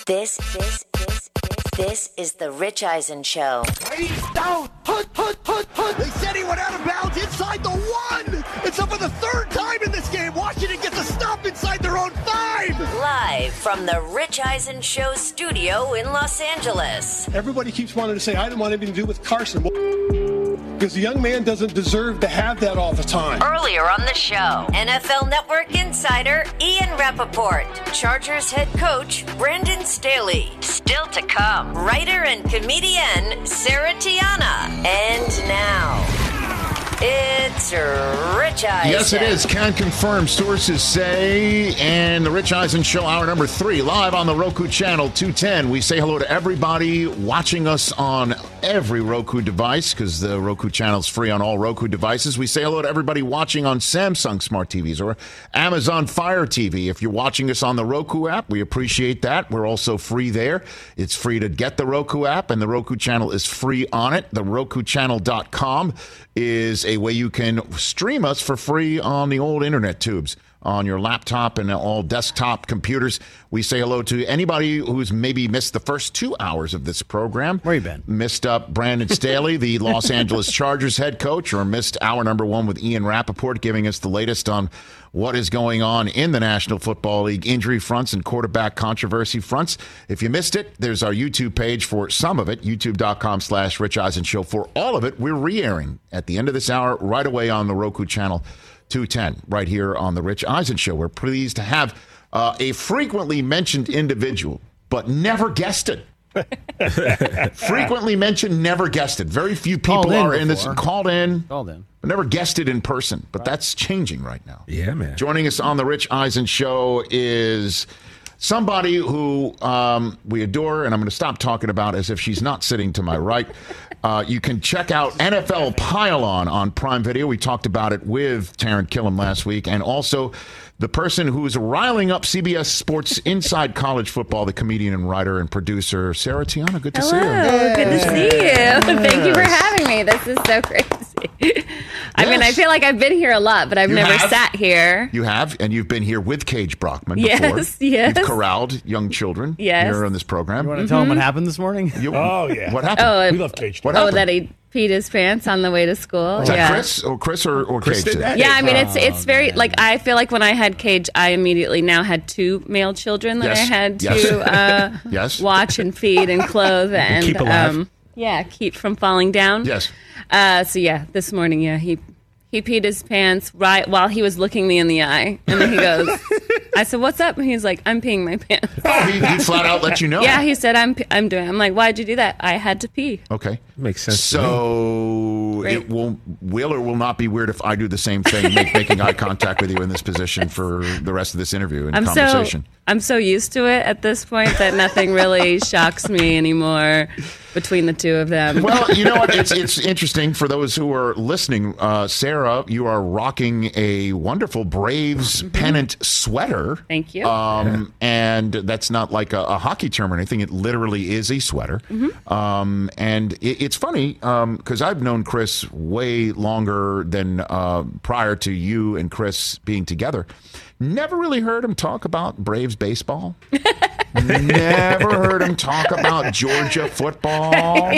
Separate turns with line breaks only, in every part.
This is the Rich Eisen Show.
He's down. They said he went out of bounds inside the 1. It's up for the 3rd time in this game. Washington gets a stop inside their own 5.
Live from the Rich Eisen Show studio in Los Angeles.
Everybody keeps wanting to say, I didn't want anything to do with Carson. Because the young man doesn't deserve to have that all the time.
Earlier on the show, NFL Network insider Ian Rappaport, Chargers head coach Brandon Staley. Still to come, writer and comedian Sarah Tiana. And now, it's Rich Eisen.
Yes, it is. Can confirm. Sources say. And the Rich Eisen Show, hour number 3, live on the Roku channel 210. We say hello to everybody watching us on every Roku device because the Roku channel is free on all Roku devices. We say hello to everybody watching on Samsung Smart TVs or Amazon Fire TV. If you're watching us on the Roku app, we appreciate that. We're also free there. It's free to get the Roku app, and the Roku channel is free on it. The RokuChannel.com is a way you can stream us for free on the old internet tubes, on your laptop and all desktop computers. We say hello to anybody who's maybe missed the first 2 hours of this program.
Where you been?
Missed up Brandon Staley, the Los Angeles Chargers head coach, or missed hour number 1 with Ian Rappaport, giving us the latest on what is going on in the National Football League injury fronts and quarterback controversy fronts. If you missed it, there's our YouTube page for some of it, youtube.com/Rich Eisen Show. For all of it, we're re-airing at the end of this hour right away on the Roku channel 210, right here on the Rich Eisen Show. We're pleased to have a frequently mentioned individual, but never guested. Frequently mentioned, never guested. Very few people are in this. Called in, but never guested in person. But that's changing right now.
Yeah, man.
Joining us on the Rich Eisen Show is somebody who we adore, and I'm going to stop talking about as if she's not sitting to my right. You can check out NFL Pile-On on Prime Video. We talked about it with Taran Killam last week, and also the person who's riling up CBS Sports Inside College Football, the comedian and writer and producer, Sarah Tiana. Good to see you.
Hello, good to see you. Thank you for having me. This is so crazy. I mean, I feel like I've been here a lot, but I've never sat here.
You have, and you've been here with Cage Brockman before.
Yes.
You've corralled young children here on this program.
You want to tell them what happened this morning?
Oh, yeah.
What happened?
We love Cage.
What happened?
That he peed his pants on the way to school.
Is that Chris or
Chris
Cage?
did that?
Yeah, I mean, it's very, like, I feel like when I had Cage, I immediately now had 2 male children that I had to watch and feed and clothe and
keep alive.
Keep from falling down.
Yes.
This morning, he peed his pants right while he was looking me in the eye. And then he goes, I said, what's up? And he's like, I'm peeing my pants.
Oh, he flat out let you know.
Yeah, he said, I'm doing it. I'm like, why'd you do that? I had to pee.
Okay.
Makes sense.
So it will or will not be weird if I do the same thing, making eye contact with you in this position for the rest of this interview and conversation.
I'm so used to it at this point that nothing really shocks me anymore between the two of them.
Well, you know what? It's interesting for those who are listening. Sarah, you are rocking a wonderful Braves pennant sweater.
Thank you.
And that's not like a hockey term or anything. It literally is a sweater. And it's funny because I've known Chris way longer than prior to you and Chris being together. Never really heard him talk about Braves baseball. Never heard him talk about Georgia football.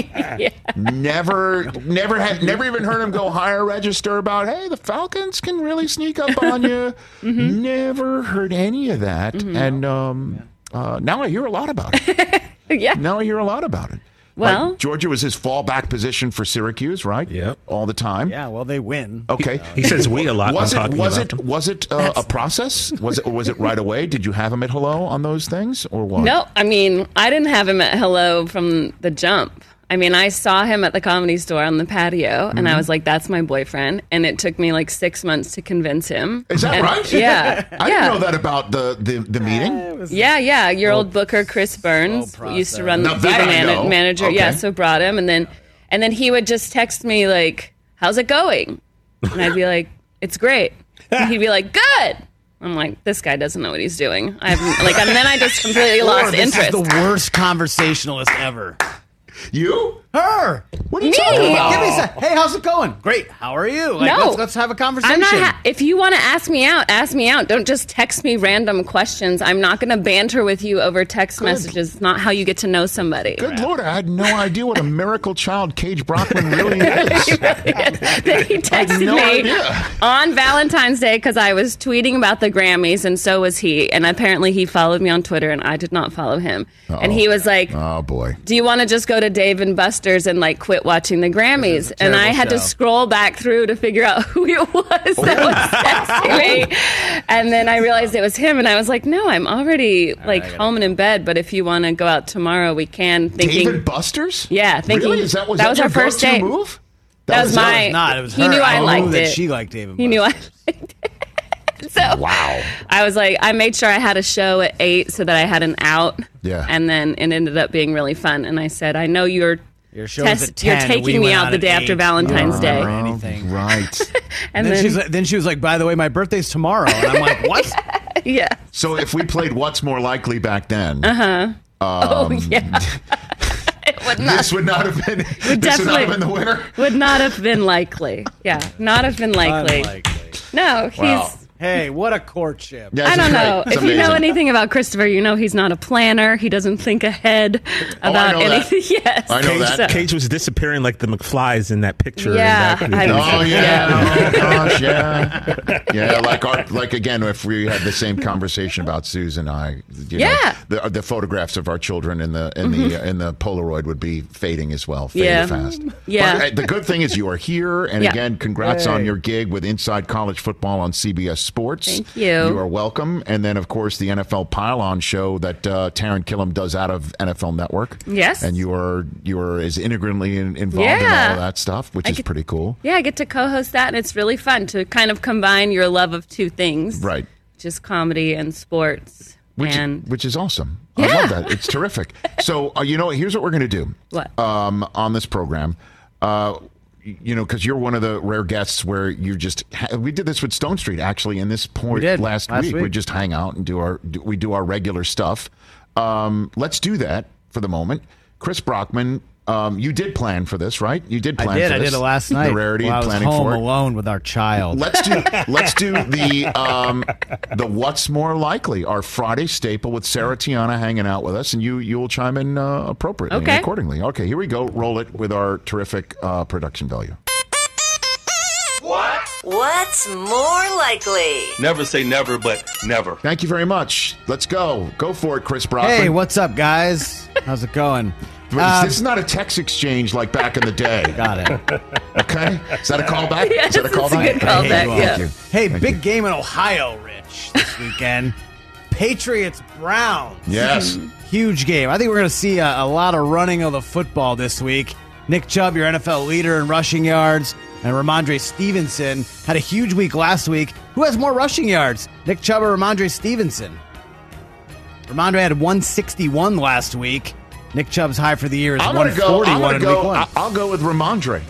Never even heard him go higher register about, hey, the Falcons can really sneak up on you. Never heard any of that. And now I hear a lot about it. Now I hear a lot about it.
Well,
like Georgia was his fallback position for Syracuse, right?
Yep.
All the time.
Yeah, well, they win.
Okay.
He says we a lot.
Was it a process? Was it right away? Did you have him at hello on those things or what?
No, I mean, I didn't have him at hello from the jump. I mean, I saw him at the Comedy Store on the patio, and I was like, that's my boyfriend. And it took me like 6 months to convince him.
Is that right?
Yeah.
I didn't know that about the meeting.
Yeah. Your old booker, Chris Burns, used to run the manager.
Okay.
Yeah, so brought him. And then he would just text me like, how's it going? And I'd be like, it's great. And he'd be like, good. I'm like, this guy doesn't know what he's doing. And then I just completely lost interest.
This is the worst conversationalist ever.
You?
Her.
What are you talking about?
Give me a sec. Hey, how's it going? Great. How are you? Like,
No.
let's have a conversation.
I'm not. If you want to ask me out, ask me out. Don't just text me random questions. I'm not going to banter with you over text messages. It's not how you get to know somebody.
Good Lord, I had no idea what a miracle child Cage Brockman really is.
Then he texted
no
me
idea.
on Valentine's Day because I was tweeting about the Grammys, and so was he. And apparently he followed me on Twitter, and I did not follow him. And he was like,
Oh, boy.
do you want to just go to Dave and Buster's and like quit watching the Grammys? And I had to
show.
scroll back through to figure out who it was that was texting me. And then I realized it was him, and I was like, no, I'm already like home and in bed, but if you want to go out tomorrow, we can. Thinking,
David Buster's?
yeah, thinking
Really? That was
our
your
first
go-to
date.
move?
That was my.
It was not. It was
he
her.
knew I
knew
liked
that
it.
she liked David.
He knew I liked it. So
Wow.
I was like, I made sure I had a show at 8 so that I had an out.
Yeah.
And then it ended up being really fun. And I said, I know your
show was at
you're
10.
taking
We
me
went
out
out
the
at
day
8.
after Valentine's
I don't
Day.
remember anything.
Right.
And
Then she was like, by the way, my birthday's tomorrow. And I'm like, what?
yeah.
So if we played What's More Likely back then,
Oh yeah. It would not.
this would not have been. This would not
definitely-
have been the winner.
Would not have been likely. Yeah, not have been likely.
Unlikely.
No, he's.
Wow.
Hey, what a courtship.
Yeah,
I
this
don't
is great.
know.
It's
If you know
amazing.
anything about Christopher, you know he's not a planner. He doesn't think ahead about
know that.
anything. Yes.
I know that.
So-
Cage was disappearing like the McFlys in that picture.
Yeah,
And
I
that-
know.
Oh yeah! Oh gosh, yeah, yeah. Like again, if we had the same conversation about Susan and I, you
Yeah.
know, the photographs of our children in the Polaroid would be fading as well, fading
Yeah.
fast.
Yeah.
But the good thing is you are here, and
Yeah.
again, congrats on your gig with Inside College Football on CBS Sports.
Thank you.
You are welcome, and then of course the NFL Pylon show that Taryn Killam does out of NFL Network.
Yes.
and you are as integrally involved in
Yeah.
all of that stuff, which is pretty cool.
Yeah, I get to co-host that, and it's really fun to kind of combine your love of two things,
Right.
which is comedy and sports.
Which is awesome.
Yeah.
I love that. It's terrific. So, here's what we're going to do.
What?
On this program. Because you're one of the rare guests where you just we did this with Stone Street actually in this point last week. We just hang out and do our regular stuff. Let's do that for the moment. Chris Brockman, you did plan for this, right? You did plan for this.
I did it last night.
The rarity
while
of
I was
planning
home
for it.
alone with our child.
Let's do the What's More Likely, our Friday staple with Sarah Tiana hanging out with us, and you'll chime in appropriately and accordingly. Okay, here we go. Roll it with our terrific production value.
What's more likely?
Never say never, but never.
Thank you very much. Let's go. Go for it, Chris Brockman.
Hey, what's up, guys? How's it going?
This is not a text exchange like back in the day.
Got it.
Okay? Is that a callback?
Yes,
Is that a
it's a
callback?
good callback,
Thank
yeah.
you.
Hey,
Thank
big
you.
game in Ohio, Rich, this weekend. Patriots Browns.
Yes.
Huge game. I think we're going to see a lot of running of the football this week. Nick Chubb, your NFL leader in rushing yards, and Ramondre Stevenson had a huge week last week. Who has more rushing yards, Nick Chubb or Ramondre Stevenson? Ramondre had 161 last week. Nick Chubb's high for the year is 141 in week one.
I'll go with Ramondre.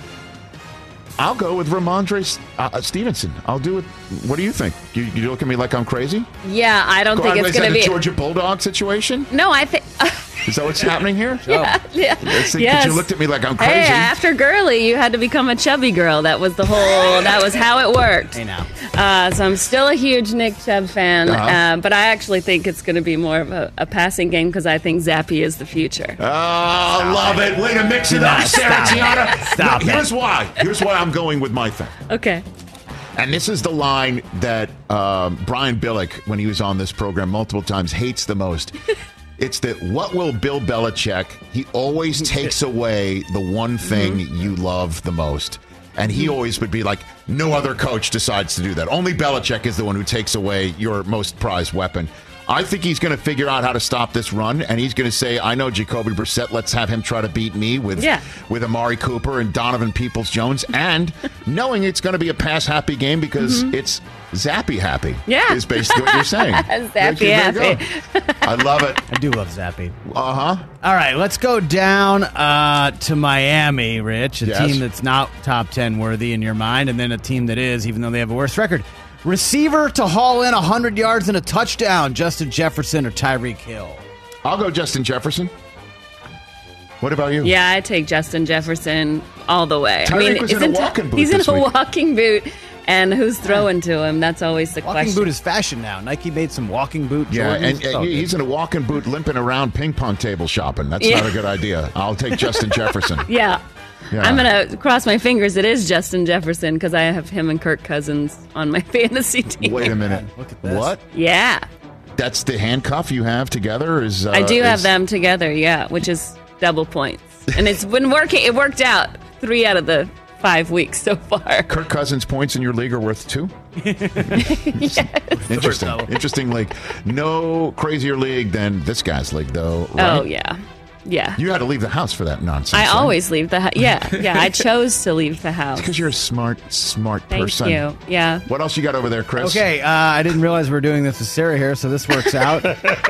I'll go with Ramondre Stevenson. I'll do it. What do you think? You look at me like I'm crazy?
Yeah, I don't think it's
Is
going
that
to
a
be.
Georgia Bulldog situation?
No, I think.
Is that what's happening here?
Yeah.
Because
Yes.
you looked at me like I'm crazy.
Hey, after Gurley, you had to become a chubby girl. That was the whole. That was how it worked.
Hey, now.
So I'm still a huge Nick Chubb fan, but I actually think it's going to be more of a passing game because I think Zappy is the future.
Oh, love it. Way to mix it up, Sarah Tiana.
Stop it.
Here's why. Here's why I'm going with my thing.
Okay.
And this is the line that Brian Billick, when he was on this program multiple times, hates the most. It's that what will Bill Belichick? He always takes away the one thing you love the most. And he always would be like, no other coach decides to do that. Only Belichick is the one who takes away your most prized weapon. I think he's going to figure out how to stop this run, and he's going to say, I know Jacoby Brissett, let's have him try to beat me with Amari Cooper and Donovan Peoples-Jones, and knowing it's going to be a pass-happy game because it's Zappy-happy, is basically what you're saying.
Zappy-happy.
I love it.
I do love Zappy.
Uh-huh.
All right, let's go down to Miami, Rich, a team that's not top 10 worthy in your mind, and then a team that is, even though they have a worse record. Receiver to haul in 100 yards and a touchdown, Justin Jefferson or Tyreek Hill?
I'll go Justin Jefferson. What about you?
Yeah, I take Justin Jefferson all the way.
Tyreek was in a walking boot
He's in
this
a
week.
walking boot, and who's throwing to him? That's always the
Walking
question.
boot is fashion now. Nike made some walking boot.
Yeah,
Jordans.
and
It's all
he's
good.
in a walking boot limping around ping pong table shopping. That's
Yeah.
not a good idea. I'll take Justin Jefferson.
Yeah.
Yeah.
I'm going to cross my fingers. It is Justin Jefferson because I have him and Kirk Cousins on my fantasy team.
Wait a minute.
Look at this.
What?
Yeah.
That's the handcuff you have together?
I do have them together, yeah, which is double points. And it's been working. It worked out 3 out of the 5 weeks so far.
Kirk Cousins points in your league are worth 2?
Yes.
Interesting. Interesting league. No crazier league than this guy's league, though, right?
Oh, yeah. Yeah.
You had to leave the house for that nonsense.
I
right?
always leave the house. Yeah. I chose to leave the house.
Because you're a smart
Thank
person.
you. Yeah.
What else you got over there, Chris?
Okay, I didn't realize we were doing this with Sarah here, so this works out.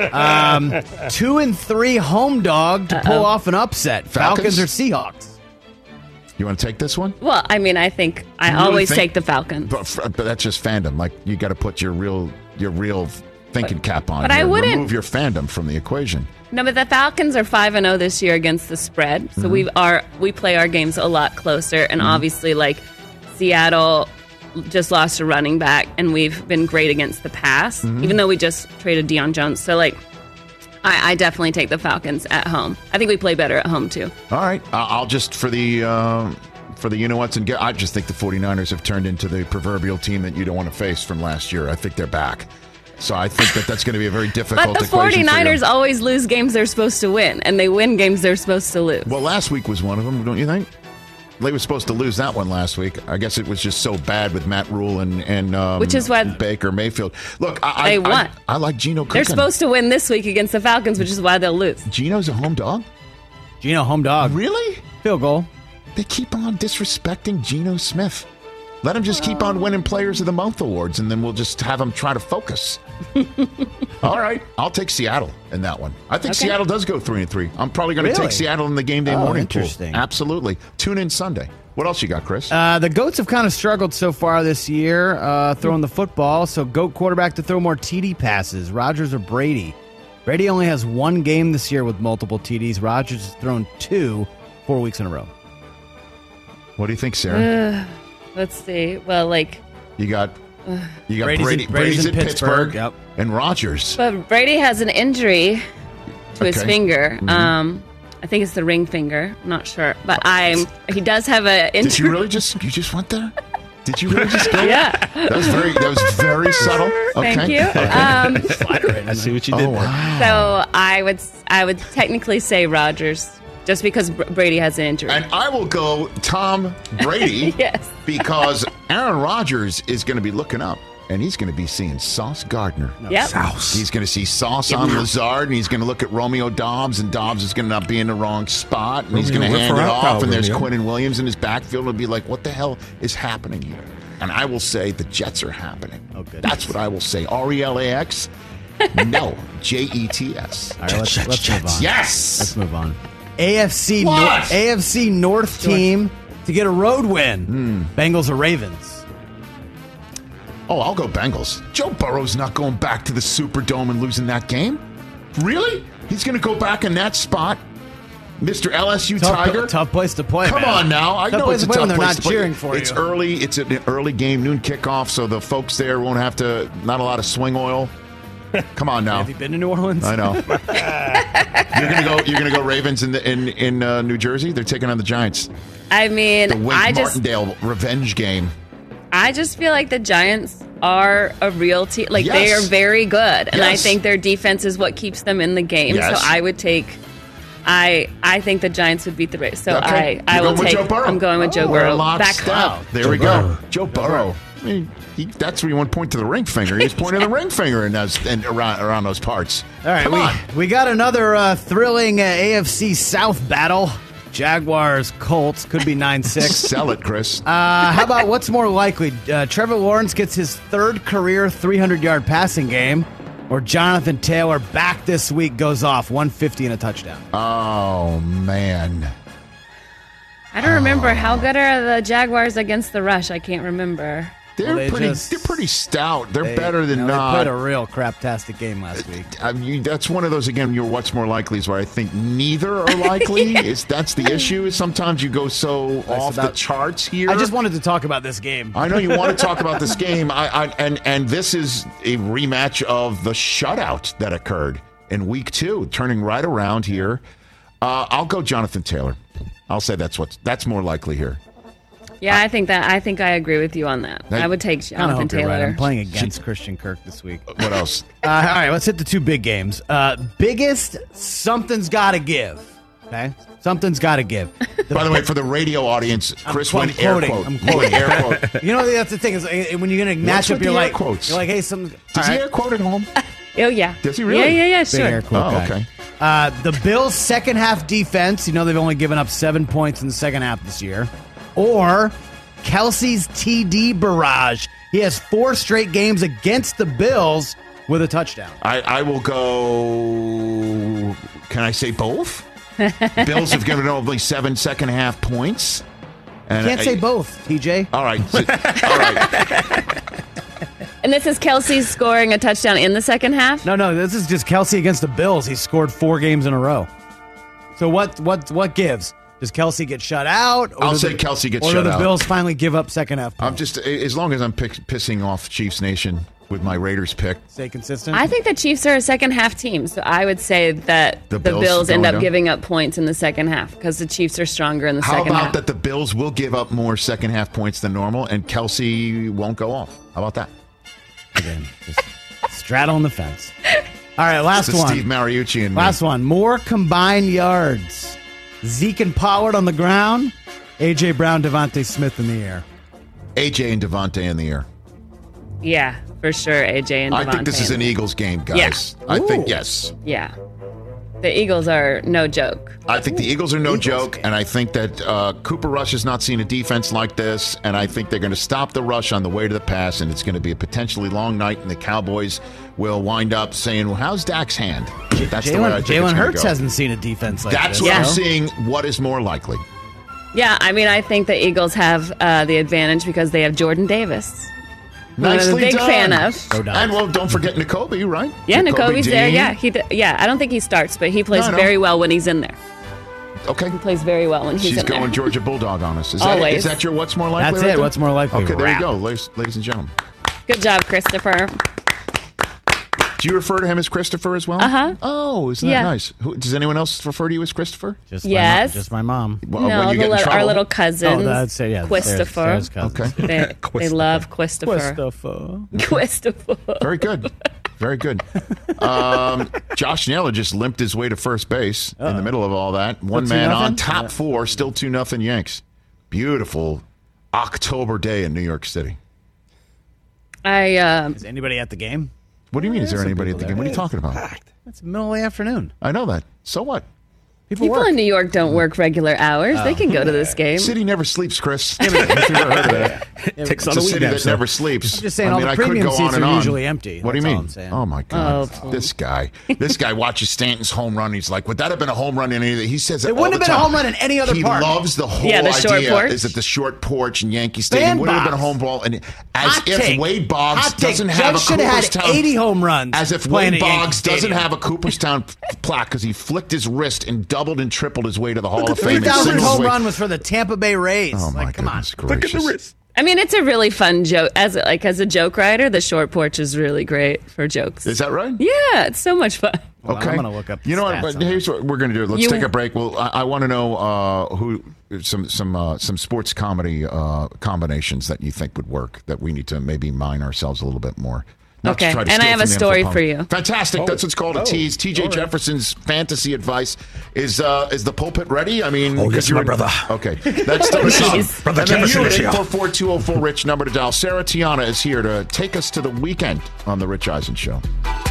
2-3 home dog to pull off an upset.
Falcons?
Falcons or Seahawks?
You want to take this one?
Well, I mean, I think I
You really
always
think-
take the Falcons.
But that's just fandom. Like, you got to put your real thinking cap on.
But I
here.
wouldn't-
Remove your fandom from the equation.
No, but the Falcons are 5-0 this year against the spread. So we play our games a lot closer, and obviously, like Seattle just lost a running back, and we've been great against the pass, even though we just traded Deion Jones. So like, I definitely take the Falcons at home. I think we play better at home too.
All right. I'll just, for the you-know-whats, and I just think the 49ers have turned into the proverbial team that you don't want to face from last year. I think they're back. So I think that's going to be a very difficult
But the
equation for you.
49ers always lose games they're supposed to win, and they win games they're supposed to lose.
Well, last week was one of them, don't you think? They were supposed to lose that one last week. I guess it was just so bad with Matt Rule and
Which is why
Baker Mayfield. Look,
They won.
I like Geno cooking.
They're supposed to win this week against the Falcons, which is why they'll lose.
Geno's a home dog?
Geno, home dog.
Really?
Field goal.
They keep on disrespecting Geno Smith. Let him just keep on winning Players of the Month awards, and then we'll just have him try to focus. All right, I'll take Seattle in that one. I think Seattle does go 3-3. I'm probably going to
Really?
take Seattle in the game day morning pool.
interesting.
Absolutely. Tune in Sunday. What else you got, Chris?
The Goats have kind of struggled so far this year throwing the football, so Goat quarterback to throw more TD passes, Rodgers or Brady. Brady only has 1 game this year with multiple TDs. Rodgers has thrown 2 4 weeks in a row.
What do you think, Sarah?
Let's see. Well, like,
You got
Brady's in Pittsburgh. Yep.
and Rodgers.
but Brady has an injury to his
Okay.
finger. I think it's the ring finger. I'm not sure, but he does have an injury.
Did you really just went there? Did you really just go?
Yeah.
That was very subtle. Okay.
Thank you.
I see what you did
Oh,
there.
wow.
So I would technically say Rodgers, just because Brady has an injury.
And I will go Tom Brady
Yes.
because Aaron Rodgers is going to be looking up, and he's going to be seeing Sauce Gardner.
Yep.
He's going to see Sauce on Lazard, and he's going to look at Romeo Dobbs, and Dobbs is going to not be in the wrong spot, and he's going to
Romeo,
hand it
whip her out,
off, and there's
Romeo.
Quinnen Williams in his backfield, and he'll be like, what the hell is happening here? And I will say the Jets are happening.
Oh, goodness.
That's what I will say. RELAX? No. JETS.
All right, let's move on.
Yes!
Let's move on. AFC
What?
AFC North team to get a road win. Bengals or Ravens?
Oh, I'll go Bengals. Joe Burrow's not going back to the Superdome and losing that game. Really? He's going to go back in that spot? Mr. LSU Tiger?
Tough place to play.
Come
man.
on now. I
Tough
know
place
it's a
to play
tough
when they're
place
not
to play.
cheering for
It's
you.
early. It's an early game, noon kickoff, so the folks there won't have to, not a lot of swing oil. Come on now.
Have you been to New Orleans?
I know. You're gonna go Ravens in New Jersey. They're taking on the Giants.
I mean,
The Wink Martindale revenge game.
I just feel like the Giants are a real team. Like, they
Yes.
are very good. And I
Yes.
think their defense is what keeps them in the game.
Yes.
So I would take... I think the Giants would beat the Rays. So
Okay.
I
You're
will
going with
take...
Joe Burrow.
I'm going with Joe
We're
Burrow.
lockstep.
Back
There we
Burrow.
go. Joe Burrow. I mean, that's where you want to point to the ring finger. He's pointing the ring finger and around those parts.
All right,
Come on.
we got another thrilling AFC South battle. Jaguars, Colts, could be 9-6.
Sell it, Chris.
How about what's more likely? Trevor Lawrence gets his 3rd career 300-yard passing game, or Jonathan Taylor back this week goes off 150 and a touchdown.
Oh, man.
I don't remember. How good are the Jaguars against the rush? I can't remember.
They're pretty stout. They're better than not.
They played a real craptastic game last week.
I mean, that's one of those, again, your what's more likely is where I think neither are likely. That's the issue. Is sometimes you go so off the charts here.
I just wanted to talk about this game.
I know you want to talk about this game. And this is a rematch of the shutout that occurred in week 2, turning right around here. I'll go Jonathan Taylor. I'll say that's more likely here.
Yeah, I think I agree with you on that. I would take Jonathan Taylor.
Right. I'm playing against Christian Kirk this week.
What else?
All right, let's hit the 2 big games. Biggest, something's got to give. Okay, something's got to give.
By the way, for the radio audience, Chris went air quote.
I'm quoting.
Air quote.
You know, that's the thing is when you're going to match up, you're like, hey, some.
Does he air quote at home?
Oh yeah.
Does he really?
Yeah, sure.
Air quote guy.
Okay.
The Bills' second half defense. You know they've only given up 7 points in the second half this year. Or Kelsey's TD barrage. He has 4 straight games against the Bills with a touchdown.
I will go. Can I say both? Bills have given only 7 second half points. And
Can't say both, TJ.
All right. All right.
And this is Kelsey scoring a touchdown in the second half?
No, this is just Kelsey against the Bills. He's scored 4 games in a row. So what gives? Does Kelsey get shut out?
I'll say Kelsey gets shut out.
Or do the Bills finally give up second half points?
I'm just, as long as I'm pissing off Chiefs Nation with my Raiders pick.
Stay consistent?
I think the Chiefs are a second half team, so I would say that the Bills end up giving up points in the second half because the Chiefs are stronger in the second half.
How about that the Bills will give up more second half points than normal and Kelsey won't go off? How about that?
Again, just straddling the fence. All right, last one.
Steve Mariucci and
last one. More combined yards. Zeke and Pollard on the ground. A.J. Brown, Devontae Smith in the air.
A.J. and Devontae in the air.
Yeah, for sure, A.J. and Devontae.
I think this is an Eagles game, guys. Yeah. I think, yes.
Yeah. The Eagles are no joke.
I think the Eagles are no joke, and I think that Cooper Rush has not seen a defense like this, and I think they're going to stop the rush on the way to the pass, and it's going to be a potentially long night, and the Cowboys will wind up saying, well, how's Dak's hand? That's the way I think
Jalen Hurts hasn't seen a defense like this.
That's what I'm seeing. What is more likely?
Yeah, I mean, I think the Eagles have the advantage because they have Jordan Davis.
Nicely
I'm a big fan of.
And well, don't forget N'Kobe, right?
Yeah, N'Kobe's there. Yeah, I don't think he starts, but he plays very well when he's in there.
Okay.
He plays very well when he's in there.
She's going Georgia Bulldog on us. Is that your what's more likely?
That's it. What's more likely?
Okay, there you go, ladies and gentlemen.
Good job, Christopher.
Do you refer to him as Christopher as well?
Uh-huh.
Oh, isn't that nice? Does anyone else refer to you as Christopher?
Yes.
Just my mom.
Well, no, our little cousins.
Oh, I'd say, yeah.
Christopher.
Okay.
They love Christopher. Christopher.
Very good. Very good. Josh Naylor just limped his way to first base in the middle of all that. One man on, top 4, still 2-0 Yanks. Beautiful October day in New York City.
Is anybody at the game?
What do you mean, is there anybody at the game? What are you talking about?
It's the middle of the afternoon.
I know that. So what?
People in New York don't work regular hours. They can go to this game.
City never sleeps, Chris.
Takes on
a city that never sleeps.
I'm just saying all the premium seats are usually empty.
What do you mean? Oh, my God. This guy watches Stanton's home run. He's like, would that have been a home run in any of the... He says it
wouldn't have been a home run in any other park.
He loves the whole
the short
idea.
porch.
Is it the short porch in Yankee Stadium? Would have been a home ball. And as if Wade Boggs doesn't have a Cooperstown...
80 home runs.
As if Wade Boggs doesn't have a Cooperstown plaque because he flicked his wrist and doubled and tripled his way to the Hall of Fame.
3,000 home run was for the Tampa Bay Rays.
Oh, my goodness gracious.
Look at the wrist.
I mean, it's a really fun joke. As a joke writer, the short porch is really great for jokes.
Is that right?
Yeah, it's so much fun.
Well,
okay.
I'm going to look up the
You know
stats
what? But here's what we're going to do. Let's take a break. Well, I want to know some sports comedy combinations that you think would work that we need to maybe mine ourselves a little bit more.
Okay, and I have a story for you.
Fantastic. That's what's called a tease. TJ Jefferson's fantasy advice. Is the pulpit ready? I mean,
yes, my brother.
Okay. That's the
Brother Jefferson is here.
844-204-RICH, number to dial. Sarah Tiana is here to take us to the weekend on The Rich Eisen Show.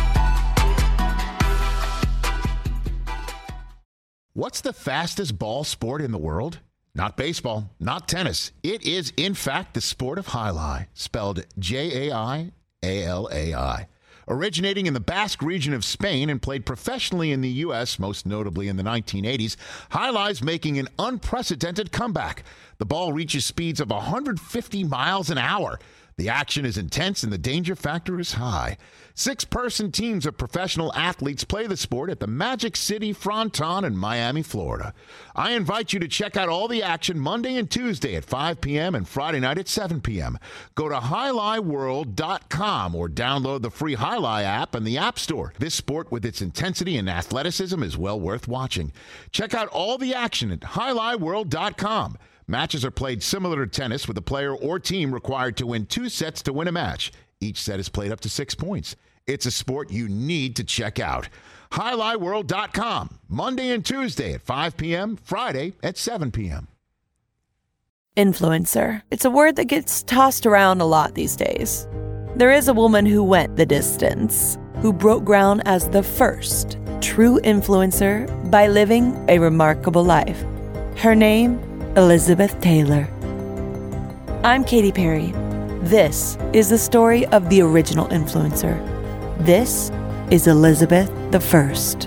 What's the fastest ball sport in the world? Not baseball, not tennis. It is, in fact, the sport of jai-alai, spelled Jaialai. Originating in the Basque region of Spain and played professionally in the U.S., most notably in the 1980s, jai-alai's making an unprecedented comeback. The ball reaches speeds of 150 miles an hour. The action is intense and the danger factor is high. 6-person teams of professional athletes play the sport at the Magic City Fronton in Miami, Florida. I invite you to check out all the action Monday and Tuesday at 5 p.m. and Friday night at 7 p.m. Go to highlightworld.com or download the free Highlight app in the App Store. This sport with its intensity and athleticism is well worth watching. Check out all the action at highlightworld.com. Matches are played similar to tennis with a player or team required to win 2 sets to win a match. Each set is played up to 6 points. It's a sport you need to check out. HighlightWorld.com, Monday and Tuesday at 5 p.m., Friday at 7 p.m.
Influencer. It's a word that gets tossed around a lot these days. There is a woman who went the distance, who broke ground as the first true influencer by living a remarkable life. Her name, Elizabeth Taylor. I'm Katy Perry. This is the story of the original influencer. This is Elizabeth the First.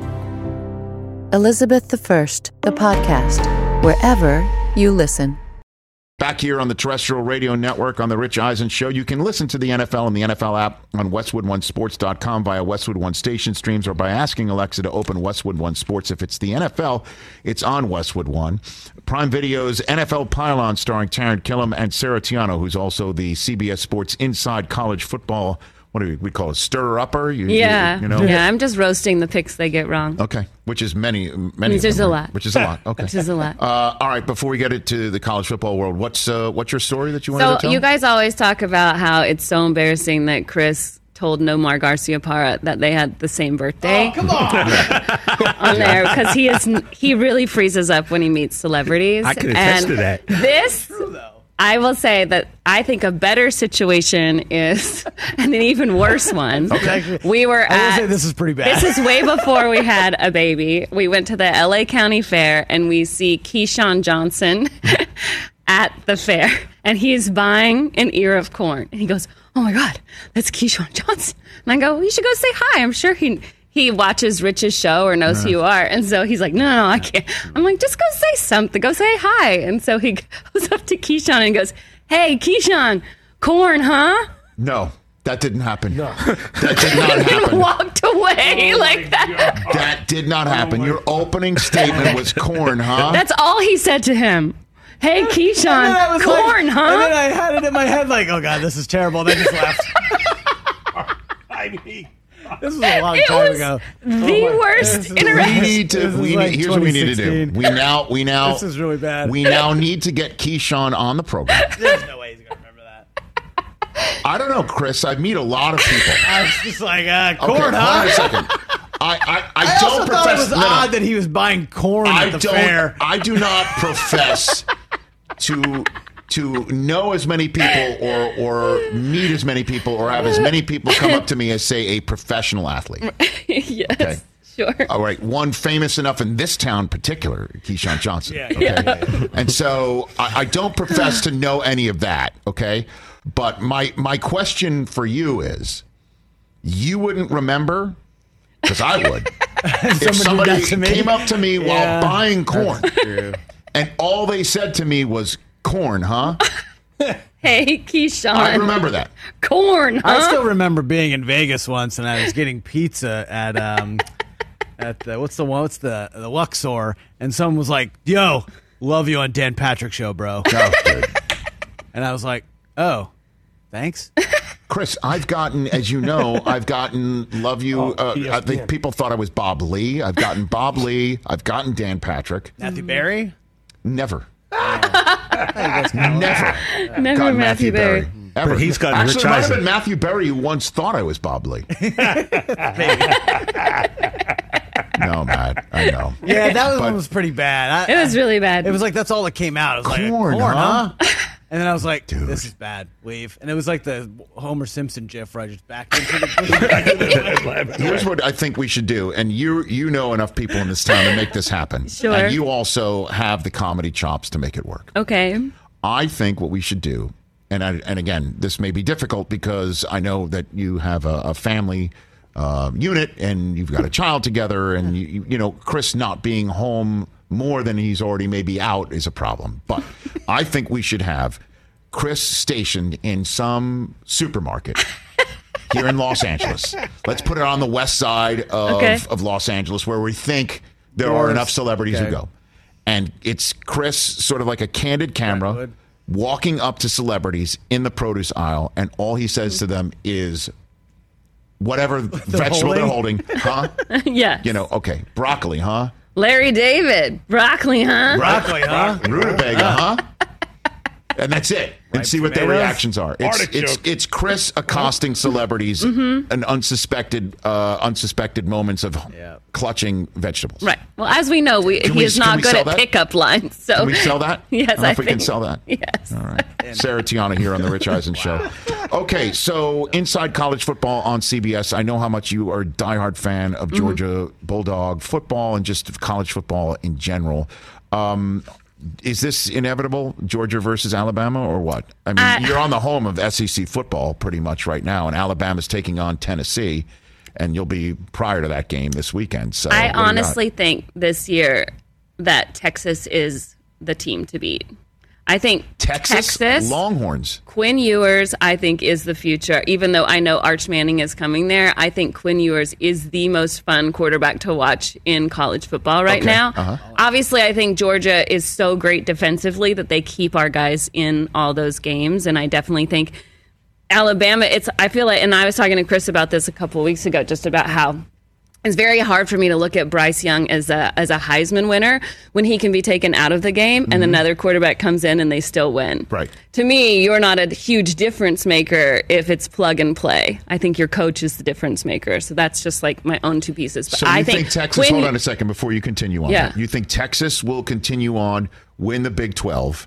Elizabeth the First, the podcast, wherever you listen.
Back here on the terrestrial radio network on the Rich Eisen Show, you can listen to the NFL and the NFL app on WestwoodOneSports.com via Westwood One station streams or by asking Alexa to open Westwood One Sports. If it's the NFL, it's on Westwood One. Prime Video's NFL Pylon starring Taran Killam and Sarah Tiano, who's also the CBS Sports Inside College Football, what do we call it, stirrer-upper?
Yeah, I'm just roasting the picks they get wrong.
Okay, which is many.
Which is a lot.
Which is a lot, okay.
Which is a lot.
All right, before we get into the college football world, what's your story that you wanted to tell?
So you guys always talk about how it's so embarrassing that Chris told Nomar Garciaparra that they had the same birthday.
Oh, come on.
On there, because he really freezes up when he meets celebrities.
I can attest to that.
This... I will say that I think a better situation is, and an even worse one.
Okay.
We were
I will say this is pretty bad.
This is way before we had a baby. We went to the LA County Fair and we see Keyshawn Johnson at the fair, and he's buying an ear of corn. And he goes, "Oh my God, that's Keyshawn Johnson." And I go, "You should go say hi. I'm sure he watches Rich's show or knows who you are." And so he's like, no, I can't. I'm like, just go say something. Go say hi. And so he goes up to Keyshawn and goes, "Hey, Keyshawn, corn, huh?"
No, that didn't happen. No. That did not happen.
And walked away like that.
That did not happen. Your opening statement was corn, huh?
That's all he said to him. "Hey, Keyshawn, corn, huh?"
And then I had it in my head like, oh God, this is terrible. And I just laughed. This was a long time ago.
The worst interaction.
Here's what we need to do. We now.
This is really bad.
We now need to get Keyshawn on the program.
There's no way he's gonna remember that.
I don't know, Chris. I meet a lot of people.
I was just like, corn,
okay,
huh?
Hold on a second. I don't
also
profess.
Thought it was odd that he was buying corn at the fair.
I do not profess to know as many people or meet as many people or have as many people come up to me as, say, a professional athlete.
Yes,
okay.
Sure.
All right, one famous enough in this town in particular, Keyshawn Johnson.
Yeah.
Okay?
Yeah.
And so I don't profess to know any of that, okay? But my question for you is, you wouldn't remember, because I would, if somebody came up to me while buying corn, and all they said to me was, "Corn, huh?"
Hey, Keyshawn.
I remember that.
Corn, huh?
I still remember being in Vegas once, and I was getting pizza at the Luxor, and someone was like, "Yo, love you on Dan Patrick Show, bro."
Oh, dude.
And I was like, "Oh, thanks."
Chris, I've gotten, as you know, love you. I think people thought I was Bob Lee. I've gotten Bob Lee. I've gotten Dan Patrick.
Matthew Berry?
Never.
Never Matthew Berry.
Ever.
But he's got
Actually,
Rich
it might have
Eisen.
been Matthew Berry who once thought I was Bob Lee. No, Matt, I know.
Yeah, that one was pretty bad.
It was really bad.
It was like, that's all that came out. It was
Corn,
like,
huh?
And then I was like,
Dude.
this is bad. Leave. And it was like the Homer Simpson gif where I just backed into the
Here's what I think we should do, and you know enough people in this town to make this happen.
Sure.
And you also have the comedy chops to make it work.
Okay.
I think what we should do, and again, this may be difficult because I know that you have a family unit and you've got a child together, and you know, Chris not being home more than he's already maybe out is a problem. But I think we should have Chris stationed in some supermarket here in Los Angeles. Let's put it on the west side of Los Angeles where we think there are enough celebrities who go. And it's Chris, sort of like a candid camera, walking up to celebrities in the produce aisle, and all he says to them is whatever vegetable they're holding. Huh?
Yes.
Okay. Broccoli, huh?
Larry David. Broccoli, huh?
Broccoli, huh?
Rutabaga, huh? And that's it. And see what their reactions are. It's Chris accosting celebrities and unsuspected moments of clutching vegetables.
Right. Well, as we know, he is not good at pickup lines. So
can we sell that?
Yes,
I think we can sell that.
Yes.
All right. Sarah Tiana here on the Rich Eisen Show. Okay, so inside college football on CBS. I know how much you are a diehard fan of Georgia Bulldog football and just college football in general. Is this inevitable, Georgia versus Alabama, or what? I mean, you're on the home of SEC football pretty much right now, and Alabama's taking on Tennessee, and you'll be prior to that game this weekend. So
I honestly think this year that Texas is the team to beat. I think Texas
Longhorns.
Quinn Ewers, I think, is the future. Even though I know Arch Manning is coming there, I think Quinn Ewers is the most fun quarterback to watch in college football right now. Obviously, I think Georgia is so great defensively that they keep our guys in all those games, and I definitely think Alabama, I feel like, and I was talking to Chris about this a couple of weeks ago, just about how it's very hard for me to look at Bryce Young as a Heisman winner when he can be taken out of the game and another quarterback comes in and they still win.
Right.
To me, you're not a huge difference maker if it's plug and play. I think your coach is the difference maker. So that's just like my own two pieces. But
So you think Texas, hold on a second before you continue on that. You think Texas will continue on, win the Big 12,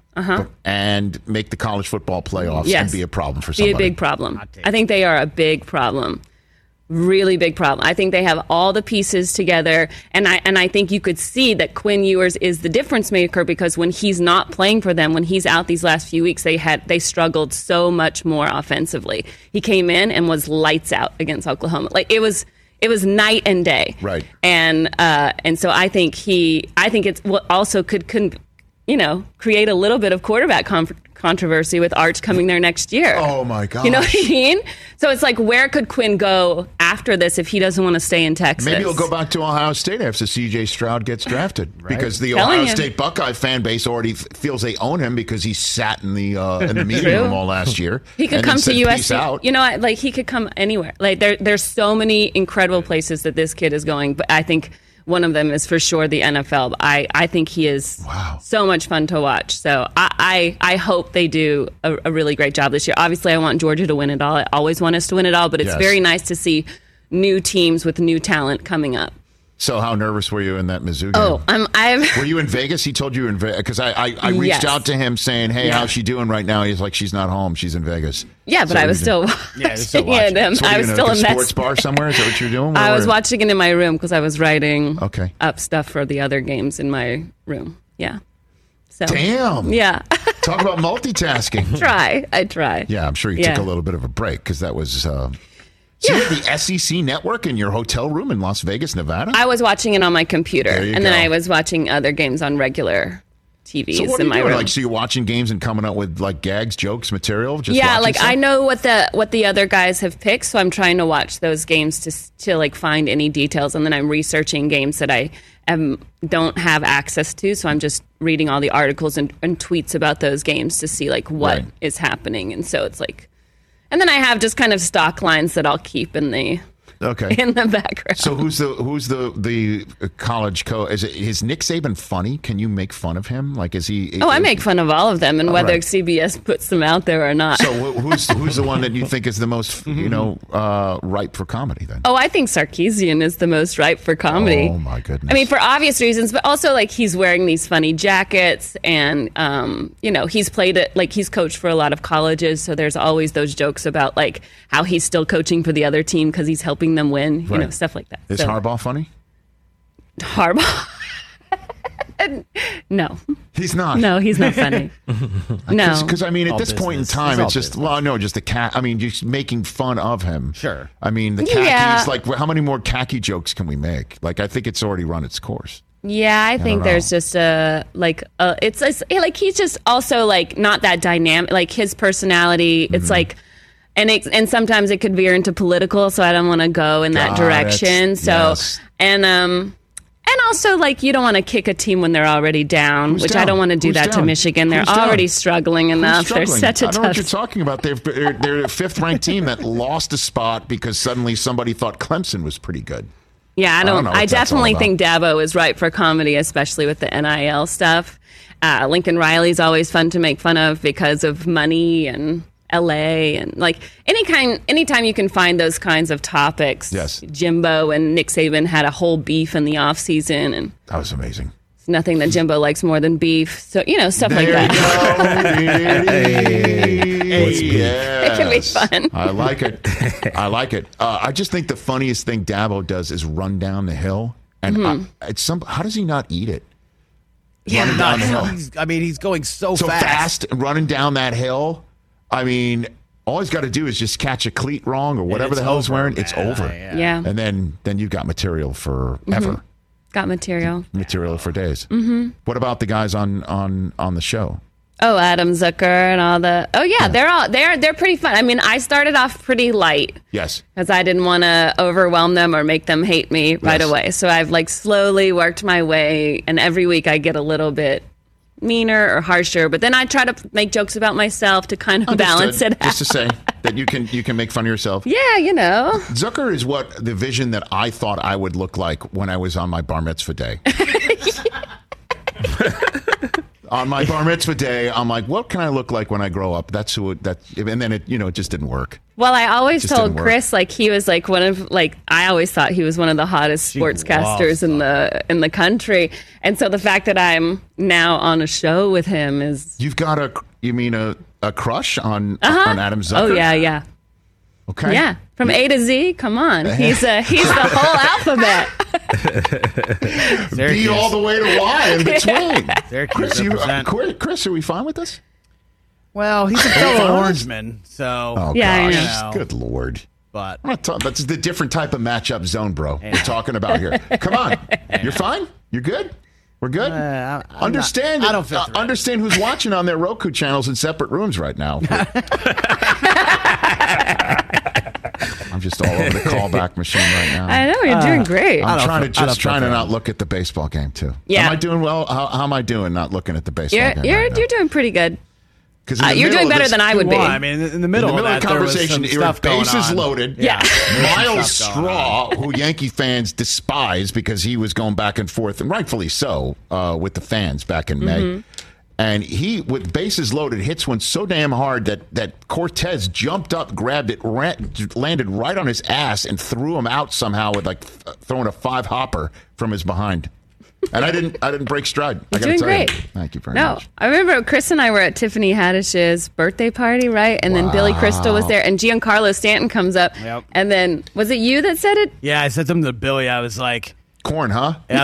and make the college football playoffs and be a problem for somebody?
Be a big problem. I think they are a big problem. Really big problem. I think they have all the pieces together, and I think you could see that Quinn Ewers is the difference maker because when he's not playing for them, when he's out these last few weeks, they struggled so much more offensively. He came in and was lights out against Oklahoma. Like it was night and day.
Right.
And so I think it's what also could create a little bit of quarterback controversy with Arch coming there next year.
Oh my gosh.
You know what I mean? So it's like, where could Quinn go after this if he doesn't want to stay in Texas?
Maybe he'll go back to Ohio State after C.J. Stroud gets drafted because the Ohio State Buckeye fan base already feels they own him because he sat in the meeting room all last year.
He could come to USC. You know, like he could come anywhere. Like there's so many incredible places that this kid is going, but I think one of them is for sure the NFL. I think he is so much fun to watch. So I hope they do a really great job this year. Obviously, I want Georgia to win it all. I always want us to win it all, but it's very nice to see new teams with new talent coming up.
So how nervous were you in that Mizzou game? Were you in Vegas? He told you in Vegas? Because I reached out to him saying, hey, how's she doing right now? He's like, she's not home. She's in Vegas.
Yeah, but I was still watching it.
So I was still in that sports bar somewhere? Is that what you're doing?
I was watching it in my room because I was writing up stuff for the other games in my room. Yeah. So,
damn.
Yeah.
Talk about multitasking.
I try.
Yeah, I'm sure you took a little bit of a break because that was... So you had the SEC network in your hotel room in Las Vegas, Nevada?
I was watching it on my computer, and then I was watching other games on regular TVs in my room.
Like, so you're watching games and coming up with like gags, jokes, material?
Like stuff? I know what the other guys have picked, so I'm trying to watch those games to like find any details, and then I'm researching games that I don't have access to, so I'm just reading all the articles and tweets about those games to see like what is happening, and so it's like. And then I have just kind of stock lines that I'll keep in the background.
So who's the college coach? Is Nick Saban funny? Can you make fun of him? Like, is he?
I make fun of all of them, and whether CBS puts them out there or not.
So who's the one that you think is the most ripe for comedy then?
Oh, I think Sarkisian is the most ripe for comedy.
Oh my goodness!
I mean, for obvious reasons, but also like he's wearing these funny jackets, and he's played it like he's coached for a lot of colleges, so there's always those jokes about like how he's still coaching for the other team because he's helping them win, stuff like that.
Is Harbaugh funny?
Harbaugh? No.
He's not?
No, he's not funny. No.
Because, I mean, at this point in time, it's just, just the cat. I mean, just making fun of him.
Sure.
I mean, the khakis, like, how many more khaki jokes can we make? Like, I think it's already run its course.
Yeah, I think there's just he's just also like not that dynamic. Like his personality, it's like, and sometimes it could veer into political. So I don't want to go in that direction. So and also like you don't want to kick a team when they're already down, I don't want to do that to Michigan. They're already struggling enough. They're such a tough.
I don't know what you're talking about. They're a fifth-ranked team that lost a spot because suddenly somebody thought Clemson was pretty good.
Yeah, I definitely think Dabo is ripe for comedy, especially with the NIL stuff. Lincoln Riley's always fun to make fun of because of money and LA and like anytime you can find those kinds of topics.
Yes.
Jimbo and Nick Saban had a whole beef in the offseason, and
that was amazing.
It's nothing that Jimbo likes more than beef. So, stuff like that. It can be fun.
I like it. I just think the funniest thing Dabo does is run down the hill. And how does he not eat it?
Yeah, down the hill. He's going so
fast running down that hill. I mean, all he's got to do is just catch a cleat wrong or whatever the hell he's wearing. Man. It's over.
Yeah.
And then you've got material forever.
Got material.
Material for days. Mm-hmm. What about the guys on the show?
Oh, Adam Zucker and all the. Oh yeah, they're pretty fun. I mean, I started off pretty light.
Yes.
Because I didn't want to overwhelm them or make them hate me right away. So I've like slowly worked my way, and every week I get a little bit meaner or harsher. But then I try to make jokes about myself to kind of balance it out.
Just to say that you can make fun of yourself.
Yeah,
Zucker is what the vision that I thought I would look like when I was on my bar mitzvah day. On my bar mitzvah day, I'm like, what can I look like when I grow up? And then it just didn't work.
Well, I always told Chris he was like I always thought he was one of the hottest sportscasters in the country, and so the fact that I'm now on a show with him is.
You've got a crush on Adam Zucker?
Oh yeah.
Okay.
Yeah, from A to Z. Come on, he's the whole alphabet.
B all the way to Y in between.
Chris,
are we fine with this?
Well, he's a fellow Orangeman, so
yeah,
good Lord.
But
that's the different type of matchup zone, bro. We're talking about here. Come on, you're fine. You're good. We're good. Understand who's watching on their Roku channels in separate rooms right now. I'm just all over the callback machine right now.
I know you're doing great.
I'm trying to not look at the baseball game too.
Yeah.
Am I doing well? How am I doing not looking at the baseball game?
You're doing pretty good. You're doing better than I would be.
I mean, in the middle of the conversation,
bases loaded.
Yeah.
Miles Straw, who Yankee fans despise because he was going back and forth, and rightfully so, with the fans back in May. And he, with bases loaded, hits one so damn hard that Cortez jumped up, grabbed it, landed right on his ass, and threw him out somehow with throwing a 5-hopper from his behind. And I didn't break stride.
You're doing great.
Thank you very much.
I remember Chris and I were at Tiffany Haddish's birthday party, right? And then Billy Crystal was there, and Giancarlo Stanton comes up. Yep. And then, was it you that said it?
Yeah, I said something to Billy. I was like...
Corn, huh?
Yeah,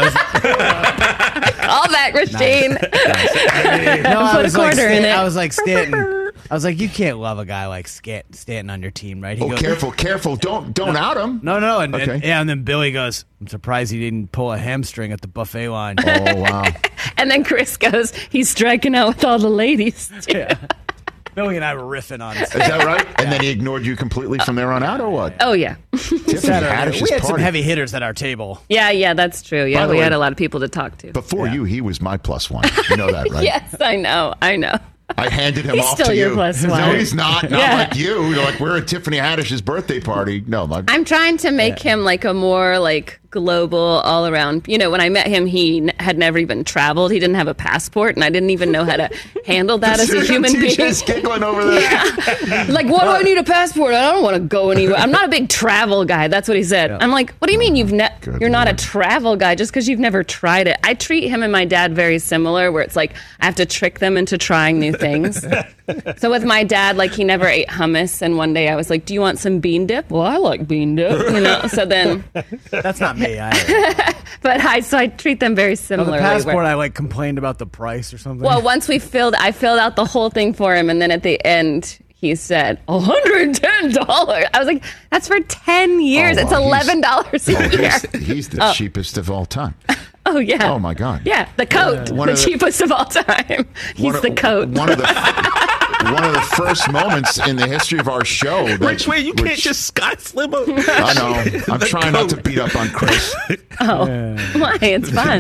all that, Rasheen.
Nice. No, I was like Stanton. I was like, you can't love a guy like Stanton on your team, right? He goes,
careful! Don't out him.
No, and then Billy goes, I'm surprised he didn't pull a hamstring at the buffet line.
Oh wow!
And then Chris goes, he's striking out with all the ladies.
Yeah. Billy and I were riffing on it.
Is that right? And then he ignored you completely from there on out, or what?
Oh, yeah.
We had some heavy hitters at our table.
Yeah, that's true. Yeah, we had a lot of people to talk to.
Before you, he was my +1. You know that, right?
Yes, I know.
I handed him off to you.
He's still your +1.
No, he's not. Not like you. You're like, we're at Tiffany Haddish's birthday party. No,
I'm trying to make him like a more like global, all around. When I met him, he had never even traveled. He didn't have a passport, and I didn't even know how to handle that as a human being.
Just giggling over there.
Yeah. Like, why do I need a passport? I don't want to go anywhere. I'm not a big travel guy. That's what he said. Yeah. I'm like, what do you mean you're not a travel guy just because you've never tried it? I treat him and my dad very similar, where it's like I have to trick them into trying new things. So with my dad, like he never ate hummus, and one day I was like, do you want some bean dip? Well, I like bean dip, so then
that's not me.
But I treat them very similarly.
The passport, I complained about the price or something.
Well, once I filled out the whole thing for him, and then at the end he said $110. I was like, that's for 10 years. It's $11 a year.
He's the cheapest of all time.
Oh, yeah.
Oh, my God.
Yeah, the coat, the cheapest of all time. He's the coat.
One of the first moments in the history of our show.
Rich, wait, you can't just Scott Slimmo.
I know. I'm trying not to beat up on Chris.
Oh, why? It's fun.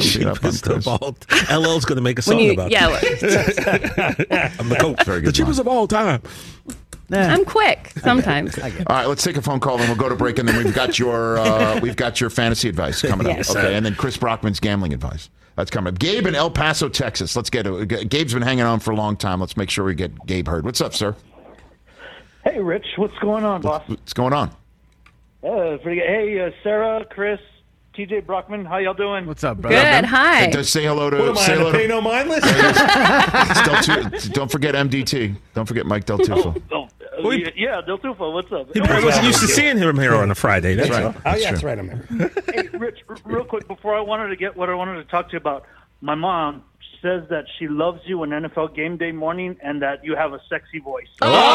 LL's going to make a song about it. I'm the coat.
Very good.
The cheapest of all time.
I'm quick sometimes.
All right, let's take a phone call and we'll go to break, and then we've got your fantasy advice coming up.
Yes.
Okay, and then Chris Brockman's gambling advice. That's coming up. Gabe in El Paso, Texas. Let's get it. Gabe's been hanging on for a long time. Let's make sure we get Gabe heard. What's up, sir?
Hey, Rich. What's going on, boss?
What's going on?
Pretty good. Hey, Sarah, Chris, TJ Brockman, how y'all doing?
What's up, brother?
Good. Hi.
Say hello to.
What am I,
say hello
pay no mind list?
Don't forget MDT. Don't forget Mike Del Tufo.
Yeah, Del Tufo, what's up?
He probably wasn't used to seeing him here on a Friday. That's right.
Oh, yeah, that's right. I'm here.
Hey, Rich, real quick, before I wanted to get what I wanted to talk to you about, my mom says that she loves you on NFL game day morning and that you have a sexy voice.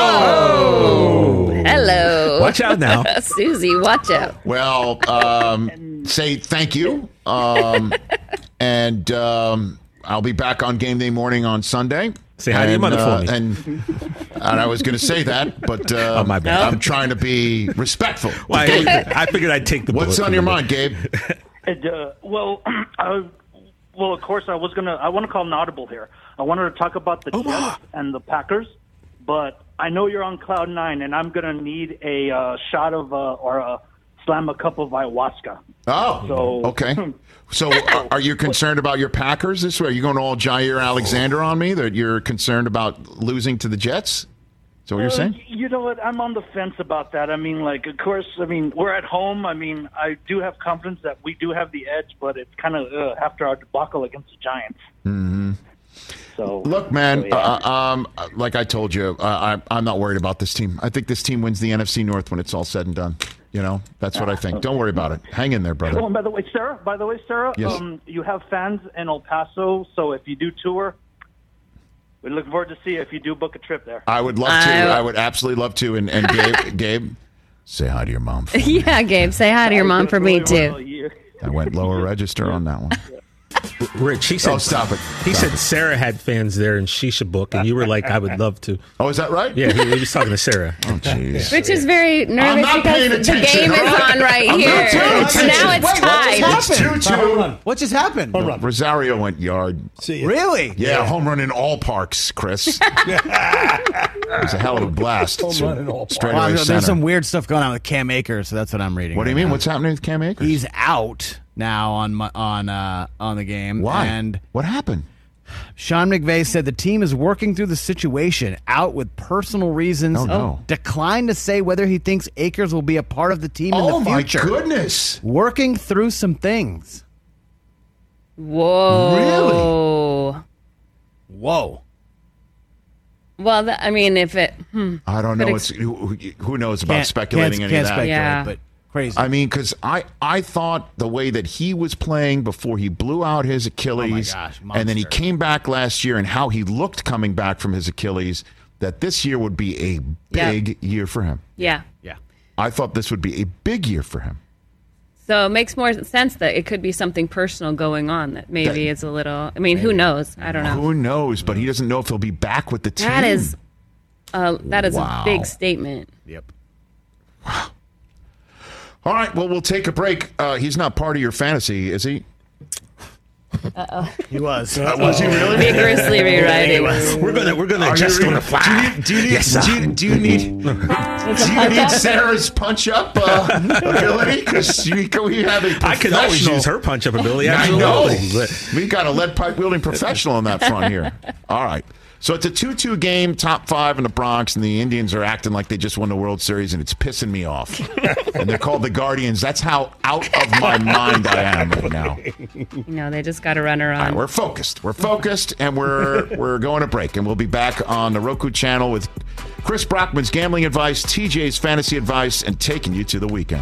Oh. Hello.
Watch out now.
Susie, watch out.
Well, say thank you. And I'll be back on game day morning on Sunday.
Say hi to your mother for me.
And I was going to say that, but
my bad.
I'm trying to be respectful.
Well, I figured I'd take the bullet.
What's on your mind, Gabe?
Well, of course, I want to call an audible here. I wanted to talk about the Jets and the Packers, but I know you're on cloud nine, and I'm going to need a shot of or a slam a cup of ayahuasca.
Oh,
so,
okay. So are you concerned about your Packers this way? Are you going all Jair Alexander on me that you're concerned about losing to the Jets? Is that what you're saying?
You know what? I'm on the fence about that. I mean, of course, we're at home. I mean, I do have confidence that we do have the edge, but it's kind of after our debacle against the Giants.
Mm-hmm.
So
look, man, like I told you, I'm not worried about this team. I think this team wins the NFC North when it's all said and done. You know, that's what I think. Don't worry about it. Hang in there, brother.
Oh, and by the way, Sarah,
yes.
You have fans in El Paso, so if you do tour, we look forward to see if you do book a trip there.
I would love to. I would absolutely love to. And Gabe, say hi to your mom. For me.
Yeah, Gabe, say hi to your mom for me, too.
I went lower register on that one.
Rich, he said,
stop it.
He said Sarah had fans there and she should book, and you were like, I would love to.
Oh, is that right?
Yeah, he was talking to Sarah.
Oh, jeez.
Rich is very nervous because the game is on right here. Now it's tied.
It's 2-2.
What just happened?
Home run.
Rosario went yard.
Really?
Yeah, home run in all parks, Chris. It was a hell of a blast.
Home run in all parks.
Straight away
There's
center.
some weird stuff going on with Cam Akers, so that's what I'm reading.
What do you mean? What's happening with Cam Akers?
He's out now on the game.
Why?
And
what happened?
Sean McVay said the team is working through the situation, out with personal reasons.
Oh, no.
Declined to say whether he thinks Akers will be a part of the team in the future.
Oh, my goodness.
Working through some things.
Whoa.
Whoa.
Well, if it...
I don't know. Who knows about speculating any of that?
Speculate, but crazy.
I mean, because I thought the way that he was playing before he blew out his Achilles, and then he came back last year, and how he looked coming back from his Achilles, that this year would be a big year for him.
Yeah.
I thought this would be a big year for him.
So it makes more sense that it could be something personal going on that maybe is a little... who knows? I don't know.
Who knows? But he doesn't know if he'll be back with the team.
That is a big statement.
Yep.
Wow. All right, well, we'll take a break. He's not part of your fantasy, is he?
Uh-oh.
He was.
Was he really?
Vigorously rewriting.
We're gonna adjust on the fly.
Do you need Sarah's punch up ability? Because we have a professional.
I can always use her punch up ability.
Absolutely.
I know.
We got a lead pipe wielding professional on that front here. All right. So it's a 2-2 game, top 5 in the Bronx, and the Indians are acting like they just won the World Series, and it's pissing me off. And they're called the Guardians. That's how out of my mind I am right now.
They just got a runner on.
All right, we're focused, and we're going to break, and we'll be back on the Roku channel with Chris Brockman's gambling advice, TJ's fantasy advice, and taking you to the weekend.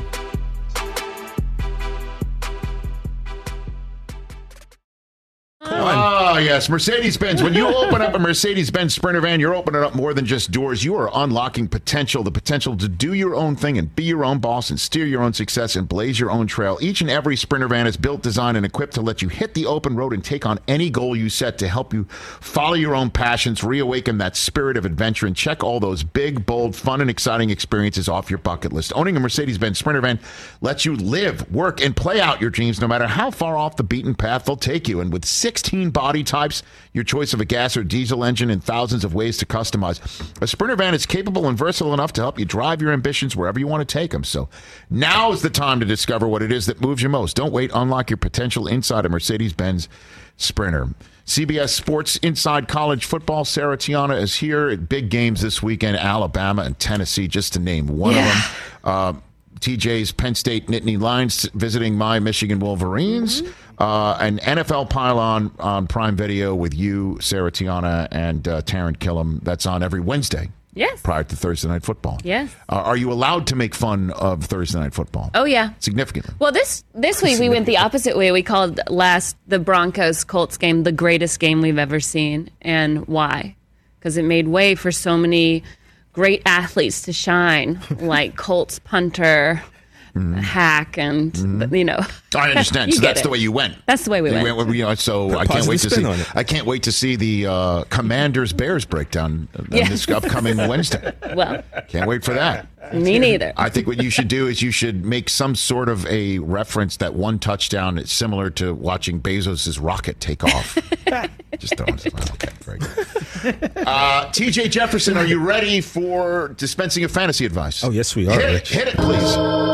Oh, yes. Mercedes-Benz. When you open up a Mercedes-Benz Sprinter van, you're opening up more than just doors. You are unlocking potential, the potential to do your own thing and be your own boss and steer your own success and blaze your own trail. Each and every Sprinter van is built, designed, and equipped to let you hit the open road and take on any goal you set, to help you follow your own passions, reawaken that spirit of adventure, and check all those big, bold, fun, and exciting experiences off your bucket list. Owning a Mercedes-Benz Sprinter van lets you live, work, and play out your dreams no matter how far off the beaten path they'll take you. And with 16 body types, your choice of a gas or diesel engine, and thousands of ways to customize, a Sprinter van is capable and versatile enough to help you drive your ambitions wherever you want to take them. So now is the time to discover what it is that moves you most. Don't wait. Unlock your potential inside a Mercedes-Benz Sprinter. CBS Sports Inside College Football. Sarah Tiana is here at big games this weekend, Alabama and Tennessee, just to name one of them. TJ's Penn State Nittany Lions visiting my Michigan Wolverines. An NFL pylon on Prime Video with you, Sarah Tiana, and Taran Killam. That's on every Wednesday.
Yes.
Prior to Thursday Night Football.
Yes.
Are you allowed to make fun of Thursday Night Football?
Oh, yeah.
Significantly.
Well, this week we went the opposite way. We called the Broncos-Colts game the greatest game we've ever seen. And why? Because it made way for so many great athletes to shine, like Colts punter, Hack, and,
I understand. So that's the way you went.
That's the way we went.
So I can't wait to see. I can't wait to see the Commanders Bears breakdown this upcoming Wednesday.
Well,
can't wait for that.
Me neither.
I think what you should do is you should make some sort of a reference that one touchdown is similar to watching Bezos' rocket take off. Just throwing something. Okay, very good. TJ Jefferson, are you ready for dispensing of fantasy advice?
Oh, yes, we are.
Hit it, please.